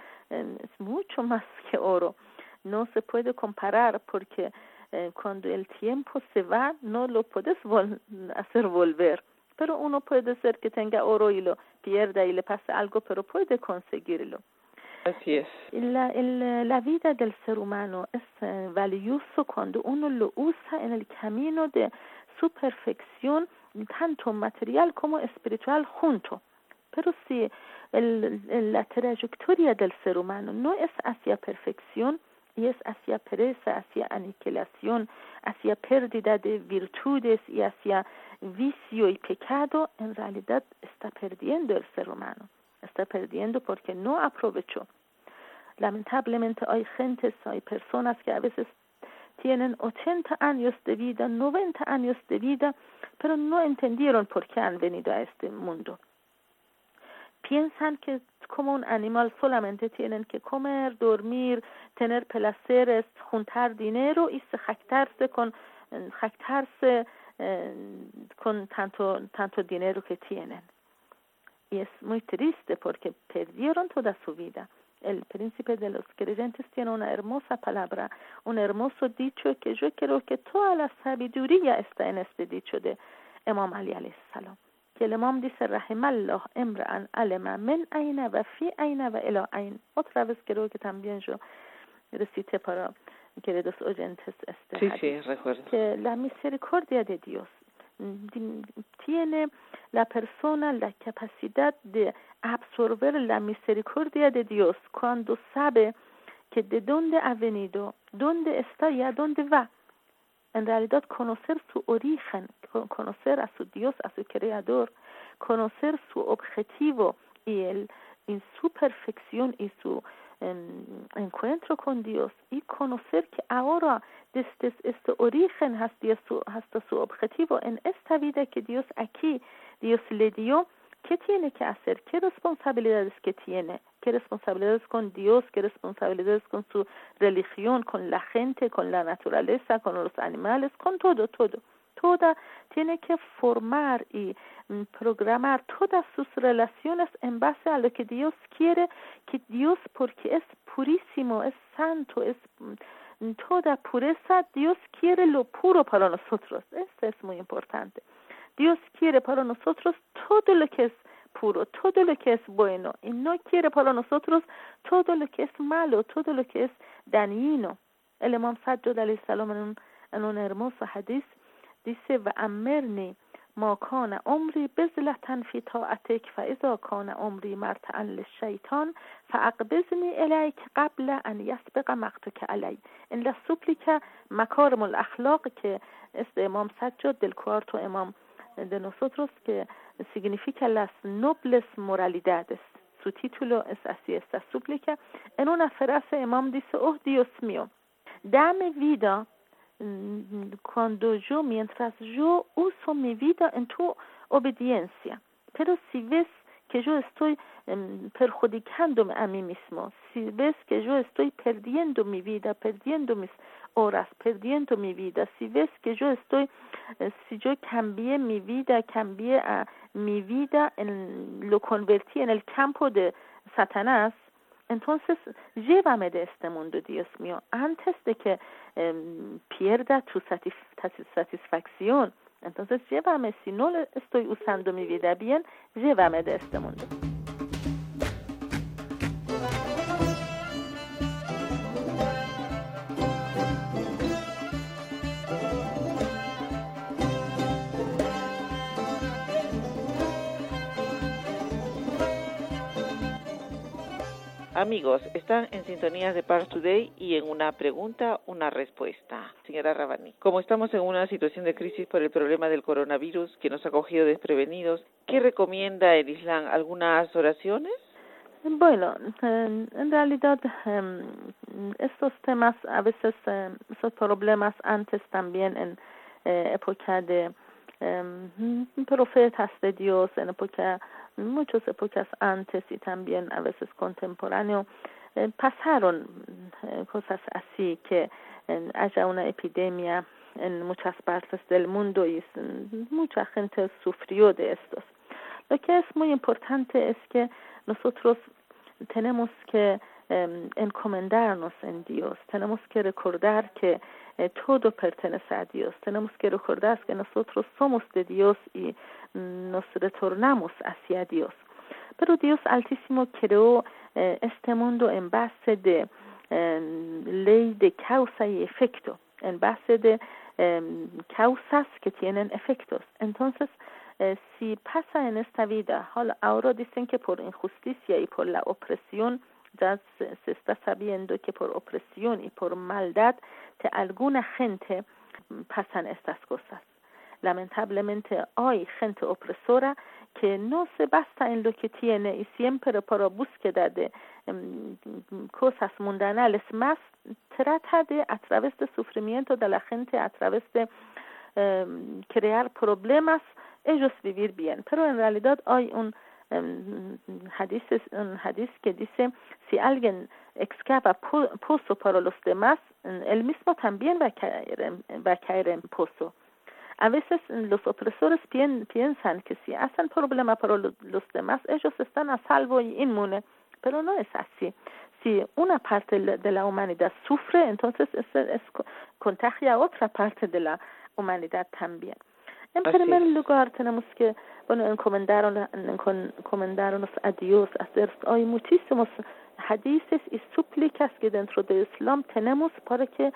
mucho más que oro. No se puede comparar porque cuando el tiempo se va no lo puedes hacer volver. Pero uno puede ser que tenga oro y lo pierda y le pase algo, pero puede conseguirlo. Así es. La vida del ser humano es valioso cuando uno lo usa en el camino de su perfección, tanto material como espiritual junto. Pero si la trayectoria del ser humano no es hacia perfección, y es hacia pereza, hacia aniquilación, hacia pérdida de virtudes y hacia vicio y pecado, en realidad está perdiendo el ser humano. Está perdiendo porque no aprovechó. Lamentablemente hay personas que a veces tienen 80 años de vida, 90 años de vida, pero no entendieron por qué han venido a este mundo. Piensan que como un animal solamente tienen que comer, dormir, tener placeres, juntar dinero y jactarse con tanto dinero que tienen. Y es muy triste porque perdieron toda su vida. El príncipe de los creyentes tiene una hermosa palabra, un hermoso dicho que yo creo que toda la sabiduría está en este dicho de Imam Ali alayhi salam. Que el imam dice, rahimallah imra'an alema min ayna wa fi ayna wa ila ayn. Otra vez creo que también yo recité para queridos oyentes Sí, recuerdo. Que la misericordia de Dios tiene la persona la capacidad de absorber la misericordia de Dios cuando sabe que de dónde ha venido, dónde está y a dónde va. En realidad conocer su origen, conocer a su Dios, a su Creador, conocer su objetivo y en su perfección y su encuentro con Dios, y conocer que ahora desde este origen hasta su objetivo en esta vida que Dios le dio, ¿qué tiene que hacer? ¿Qué responsabilidades que tiene? ¿Qué responsabilidades con Dios? ¿Qué responsabilidades con su religión, con la gente, con la naturaleza, con los animales, con todo? Toda tiene que formar y programar todas sus relaciones en base a lo que Dios quiere, que Dios, porque es purísimo, es santo, es toda pureza, Dios quiere lo puro para nosotros. Esto es muy importante. Dios quiere para nosotros todo lo que es puro, todo lo que es bueno, y no quiere para nosotros todo lo que es malo, todo lo que es dañino. El Imam Sajjad alayhi salam en un hermoso hadith dice, وَأَمِّرْنِي ما کان عمری بذلة فی طاعتک فاذا کان عمری مرتعا للشیطان فاقبضنی الیک قبل ان یسبق مقتک علی. En la súplica Macarim al-Akhlaq, que es de Imam Sajjad, del cuarto imam de nosotros, que significa las nobles moralidades. Su título es así, esta súplica. En una frase Imam dice: oh Dios mío, dame vida mientras yo uso mi vida en tu obediencia. Pero si ves que yo estoy perjudicándome a mí mismo, si ves que yo estoy perdiendo mi vida, perdiendo mis horas, perdiendo mi vida, si ves que yo estoy, si yo cambié mi vida, lo convertí en el campo de Satanás, entonces llévame de este mundo, Dios mío, antes de que pierda tu satisfacción. Entonces llévame, si no estoy usando mi vida bien, llévame de este mundo. Amigos, están en sintonía de Pars Today y en una pregunta, una respuesta. Señora Rabbani, como estamos en una situación de crisis por el problema del coronavirus que nos ha cogido desprevenidos, ¿qué recomienda el Islam? ¿Algunas oraciones? Bueno, en realidad estos temas a veces son problemas antes también en época de profetas de Dios, en muchas épocas antes y también a veces contemporáneo, pasaron cosas así, que haya una epidemia en muchas partes del mundo y mucha gente sufrió de estos. Lo que es muy importante es que nosotros tenemos que encomendarnos en Dios, tenemos que recordar que todo pertenece a Dios, tenemos que recordar que nosotros somos de Dios y nos retornamos hacia Dios. Pero Dios Altísimo creó este mundo en base de ley de causa y efecto, en base de causas que tienen efectos. Entonces, si pasa en esta vida, ahora dicen que por injusticia y por la opresión, ya se está sabiendo que por opresión y por maldad de alguna gente pasan estas cosas. Lamentablemente hay gente opresora que no se basta en lo que tiene y siempre por búsqueda de cosas mundanales más trata de, a través del sufrimiento de la gente, a través de crear problemas, ellos vivir bien. Pero en realidad hay un hadith que dice: si alguien excava pozo para los demás, él mismo también va a caer en pozo. A veces los opresores piensan que si hacen problema para los demás, ellos están a salvo y inmunes, pero no es así. Si una parte de la humanidad sufre, entonces contagia a otra parte de la humanidad también. En primer lugar, tenemos que encomendarnos a Dios. Hay muchísimos hadices y súplicas que dentro del Islam tenemos para que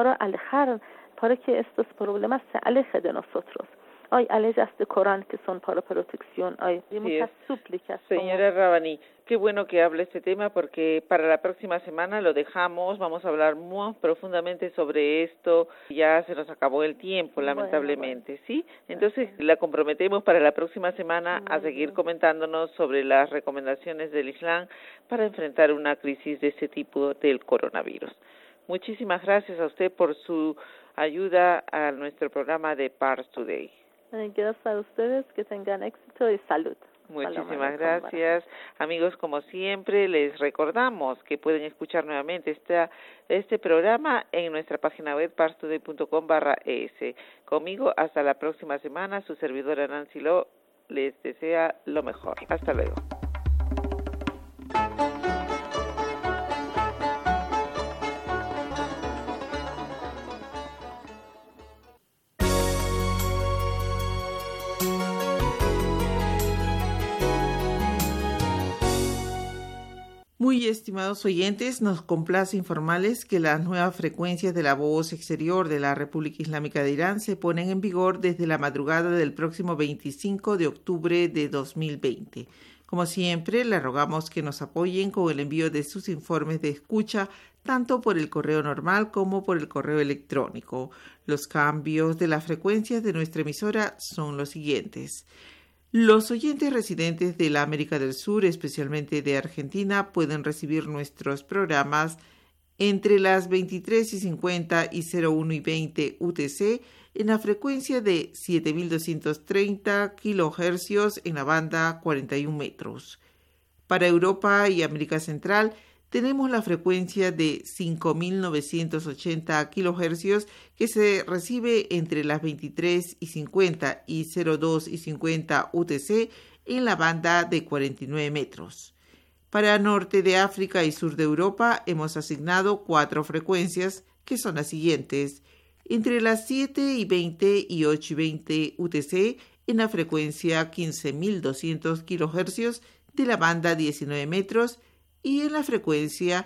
estos problemas se alejen de nosotros. Hay leyes de Corán que son para protección, hay muchas súplicas. Señora Rabbani, qué bueno que hable este tema, porque para la próxima semana lo dejamos, vamos a hablar más profundamente sobre esto. Ya se nos acabó el tiempo, lamentablemente, ¿sí? Entonces la comprometemos para la próxima semana a seguir comentándonos sobre las recomendaciones del Islam para enfrentar una crisis de este tipo del coronavirus. Muchísimas gracias a usted por su ayuda a nuestro programa de Pars Today. Gracias a ustedes, que tengan éxito y salud. Muchísimas gracias. Amigos, como siempre, les recordamos que pueden escuchar nuevamente este programa en nuestra página web parstoday.com/es. Conmigo, hasta la próxima semana, su servidora Nancy Lo les desea lo mejor. Hasta luego. Muy Muy estimados oyentes, nos complace informarles que las nuevas frecuencias de la voz exterior de la República Islámica de Irán se ponen en vigor desde la madrugada del próximo 25 de octubre de 2020. Como siempre, le rogamos que nos apoyen con el envío de sus informes de escucha, tanto por el correo normal como por el correo electrónico. Los cambios de las frecuencias de nuestra emisora son los siguientes. Los oyentes residentes de la América del Sur, especialmente de Argentina, pueden recibir nuestros programas entre las 23:50 y 01:20 UTC en la frecuencia de 7.230 kHz en la banda 41 metros. Para Europa y América Central, tenemos la frecuencia de 5.980 kHz que se recibe entre las 23:50 y 02:50 UTC en la banda de 49 metros. Para Norte de África y Sur de Europa hemos asignado 4 frecuencias que son las siguientes: entre las 7:20 y 8:20 UTC en la frecuencia 15.200 kHz de la banda 19 metros y en la frecuencia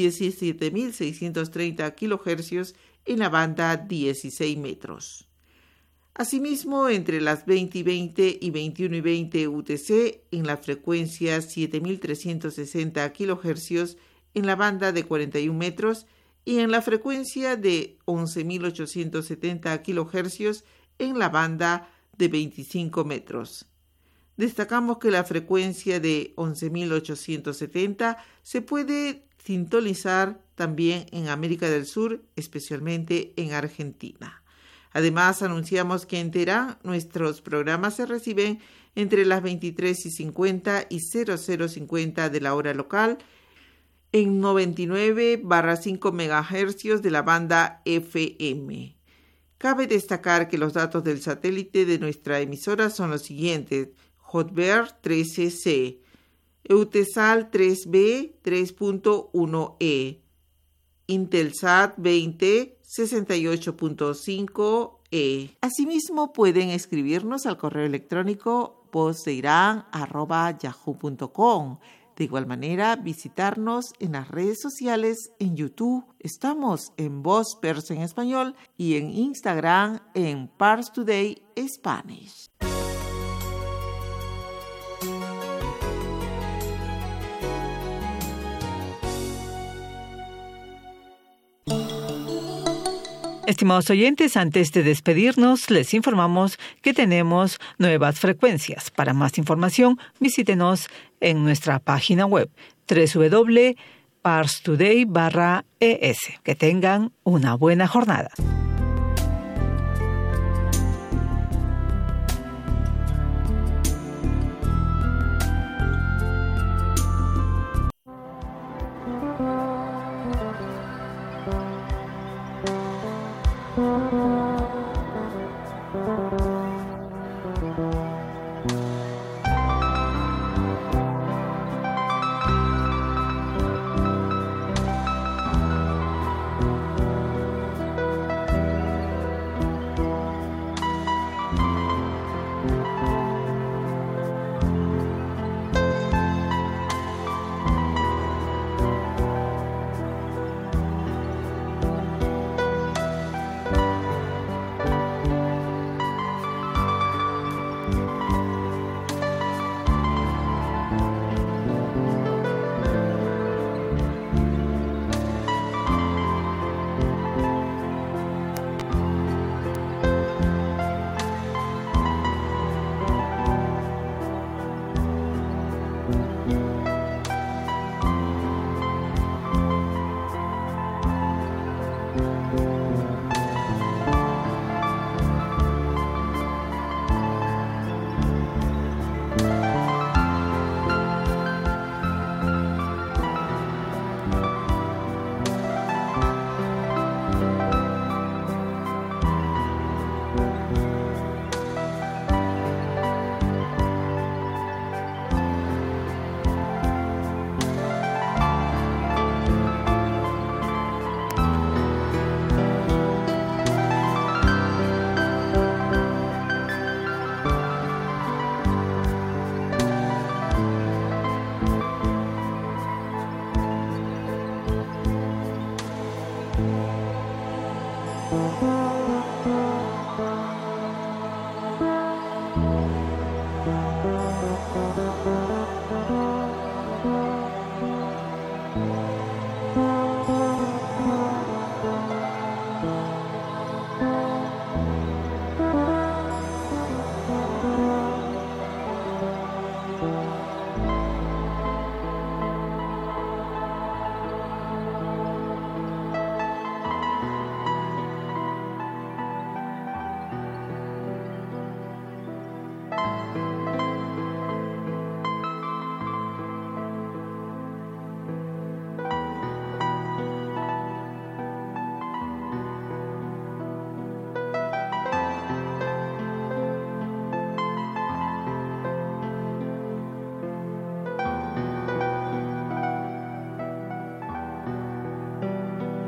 17.630 kHz en la banda 16 metros. Asimismo, entre las 20:20 y 21:20 UTC en la frecuencia 7.360 kHz en la banda de 41 metros y en la frecuencia de 11.870 kHz en la banda de 25 metros. Destacamos que la frecuencia de 11.870 se puede sintonizar también en América del Sur, especialmente en Argentina. Además, anunciamos que en Teherán nuestros programas se reciben entre las 23:50 y 00:50 de la hora local en 99/5 MHz de la banda FM. Cabe destacar que los datos del satélite de nuestra emisora son los siguientes: Hotbird 13C, Eutelsat 3B 3.1E, Intelsat 20 68.5E. Asimismo, pueden escribirnos al correo electrónico vozdeiran@yahoo.com. De igual manera, visitarnos en las redes sociales, en YouTube. Estamos en Voz Persa en Español y en Instagram en Pars Today Spanish. Estimados oyentes, antes de despedirnos, les informamos que tenemos nuevas frecuencias. Para más información, visítenos en nuestra página web www.parstoday.es. Que tengan una buena jornada.